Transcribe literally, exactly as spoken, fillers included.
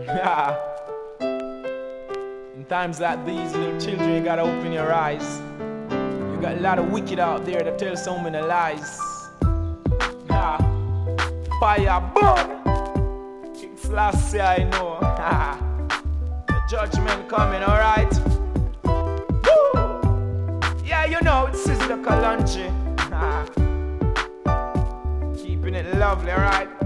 Yeah. In times like these, little children, you gotta open your eyes. You got a lot of wicked out there that tell so many lies. Yeah. Fire burn. King Selassie, I know. The judgment coming, alright? Yeah, you know, it's Sizzla Kalonji. Keeping it lovely, alright?